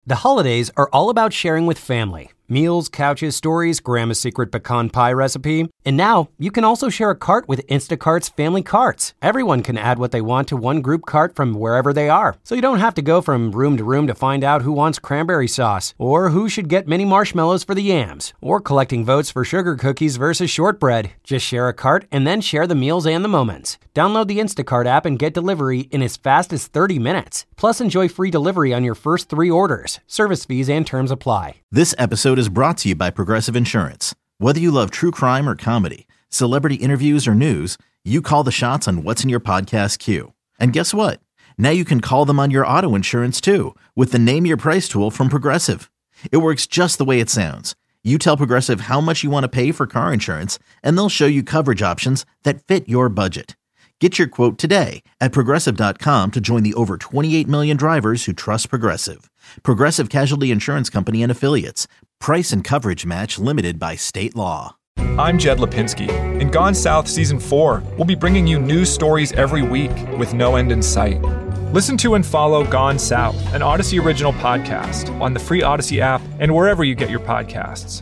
The holidays are all about sharing with family. Meals, couches, stories, Grandma's secret pecan pie recipe. And now, you can also share a cart with Instacart's Family Carts. Everyone can add what they want to one group cart from wherever they are. So you don't have to go from room to find out who wants cranberry sauce, or who should get mini marshmallows for the yams, or collecting votes for sugar cookies versus shortbread. Just share a cart and then share the meals and the moments. Download the Instacart app and get delivery in as fast as 30 minutes. Plus, enjoy free delivery on your first 3 orders. Service fees and terms apply. This episode is brought to you by Progressive Insurance. Whether you love true crime or comedy, celebrity interviews or news, you call the shots on what's in your podcast queue. And guess what? Now you can call them on your auto insurance too with the Name Your Price tool from Progressive. It works just the way it sounds. You tell Progressive how much you want to pay for car insurance, and they'll show you coverage options that fit your budget. Get your quote today at Progressive.com to join the over 28 million drivers who trust Progressive. Progressive Casualty Insurance Company and Affiliates. Price and coverage match limited by state law. I'm Jed Lipinski. In Gone South Season 4, we'll be bringing you news stories every week with no end in sight. Listen to and follow Gone South, an Odyssey original podcast on the free Odyssey app and wherever you get your podcasts.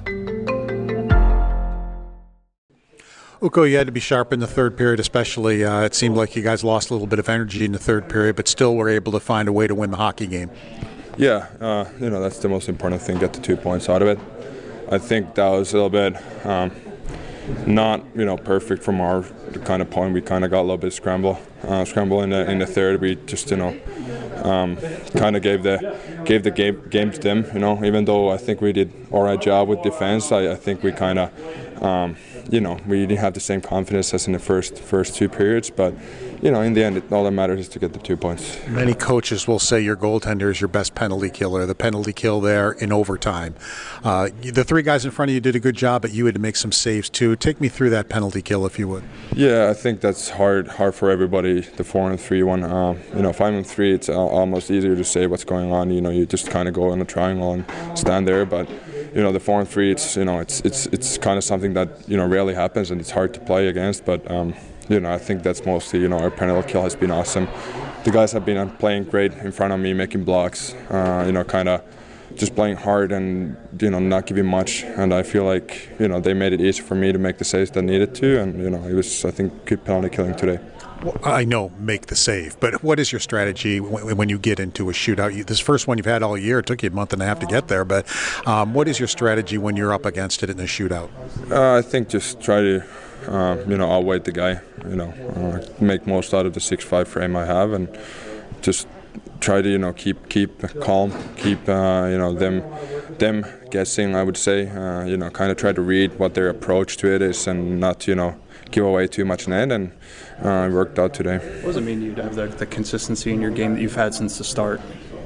Ukko, you had to be sharp in the third period especially. It seemed like you guys lost a little bit of energy in the third period, but still were able to find a way to win the hockey game. Yeah, that's the most important thing, get the 2 points out of it. I think that was a little bit not, perfect from our kind of point. We kind of got a little bit scramble in the third. We just, kind of gave the game to them, even though I think we did all right job with defense. I think we kind of, we didn't have the same confidence as in the first 2 periods, but in the end, all that matters is to get the 2 points. Many coaches will say your goaltender is your best penalty killer, the penalty kill there in overtime. The 3 guys in front of you did a good job, but you had to make some saves too. Take me through that penalty kill, if you would. Yeah, I think that's hard for everybody, the 4-on-3 one. 5-on-3, it's almost easier to say what's going on. You just kind of go in a triangle and stand there, but the 4-on-3, it's kind of something that rarely happens, and it's hard to play against. But I think that's mostly our penalty kill has been awesome. The guys have been playing great in front of me, making blocks. Kind of just playing hard and not giving much. And I feel like they made it easy for me to make the saves that needed to. And it was, I think, good penalty killing today. I know, make the save, but what is your strategy when you get into a shootout? This first one you've had all year, it took you a month and a half to get there, but what is your strategy when you're up against it in the shootout? I think just try to, outweight the guy, make most out of the 6'5" frame I have, and just try to, keep calm, keep, them guessing, I would say, kind of try to read what their approach to it is and not, give away too much net, and it worked out today. What does it mean to you to have the consistency in your game that you've had since the start?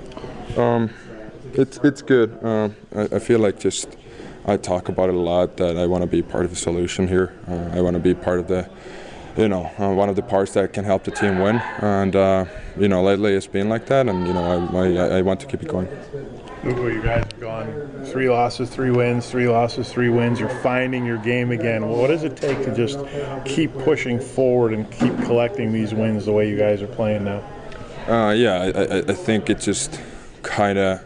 It's good. I feel like I talk about it a lot, that I want to be part of the solution here. I want to be part of the, one of the parts that can help the team win. And, lately it's been like that, and, I want to keep it going. Ukko, you guys have gone 3 losses, 3 wins, 3 losses, 3 wins. You're finding your game again. What does it take to just keep pushing forward and keep collecting these wins the way you guys are playing now? I think it's just kind of,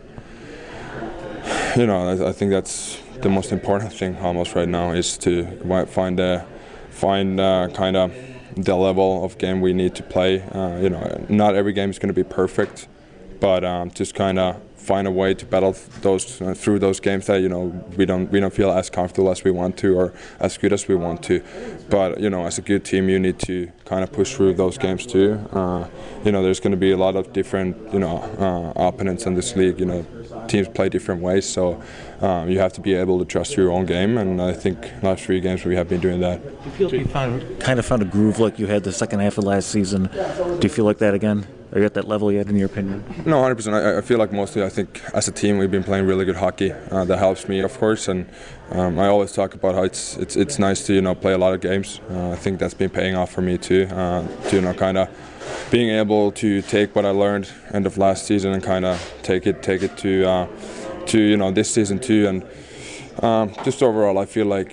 I think that's the most important thing almost right now, is to find kind of the level of game we need to play. Not every game is going to be perfect, but just kind of find a way to battle through those games that we don't feel as comfortable as we want to, or as good as we want to. But as a good team, you need to kind of push through those games too. There's going to be a lot of different opponents in this league. Teams play different ways, so you have to be able to trust your own game. And I think last 3 games we have been doing that. Do you feel like you kind of found a groove like you had the second half of last season? Do you feel like that again? Are you at that level yet, in your opinion? No, 100%. I feel like mostly, I think, as a team, we've been playing really good hockey. That helps me, of course, and I always talk about how it's nice to play a lot of games. I think that's been paying off for me too. To kind of being able to take what I learned end of last season and kind of take it to this season too. And just overall, I feel like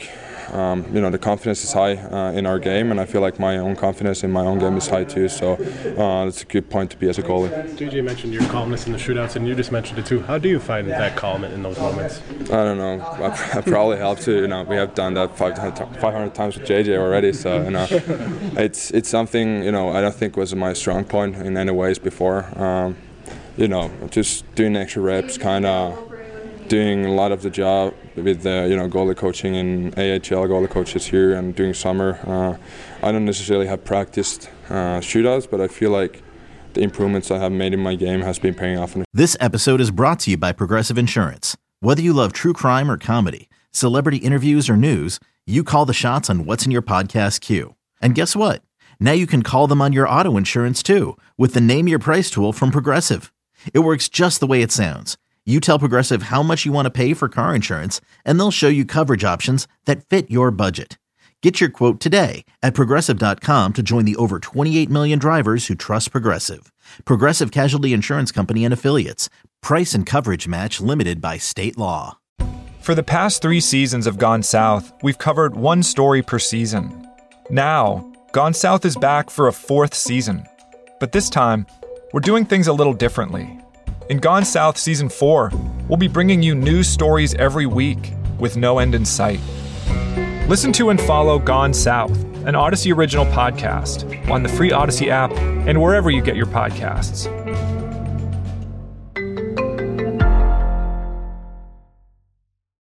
the confidence is high in our game, and I feel like my own confidence in my own game is high too. So it's a good point to be as a goalie. JJ mentioned your calmness in the shootouts, and you just mentioned it too. How do you find that calm in those moments? I don't know. I probably help to. We have done that 500 times with JJ already. So it's something I don't think was my strong point in any ways before. Just doing extra reps, kind of doing a lot of the job with the goalie coaching in AHL, goalie coaches here, and doing summer. I don't necessarily have practiced shootouts, but I feel like the improvements I have made in my game has been paying off. This episode is brought to you by Progressive Insurance. Whether you love true crime or comedy, celebrity interviews or news, you call the shots on what's in your podcast queue. And guess what? Now you can call them on your auto insurance too with the Name Your Price tool from Progressive. It works just the way it sounds. You tell Progressive how much you want to pay for car insurance, and they'll show you coverage options that fit your budget. Get your quote today at Progressive.com to join the over 28 million drivers who trust Progressive. Progressive Casualty Insurance Company and Affiliates. Price and coverage match limited by state law. For the past 3 seasons of Gone South, we've covered one story per season. Now, Gone South is back for a 4th season. But this time, we're doing things a little differently. In Gone South Season 4, we'll be bringing you news stories every week with no end in sight. Listen to and follow Gone South, an Odyssey original podcast, on the free Odyssey app and wherever you get your podcasts.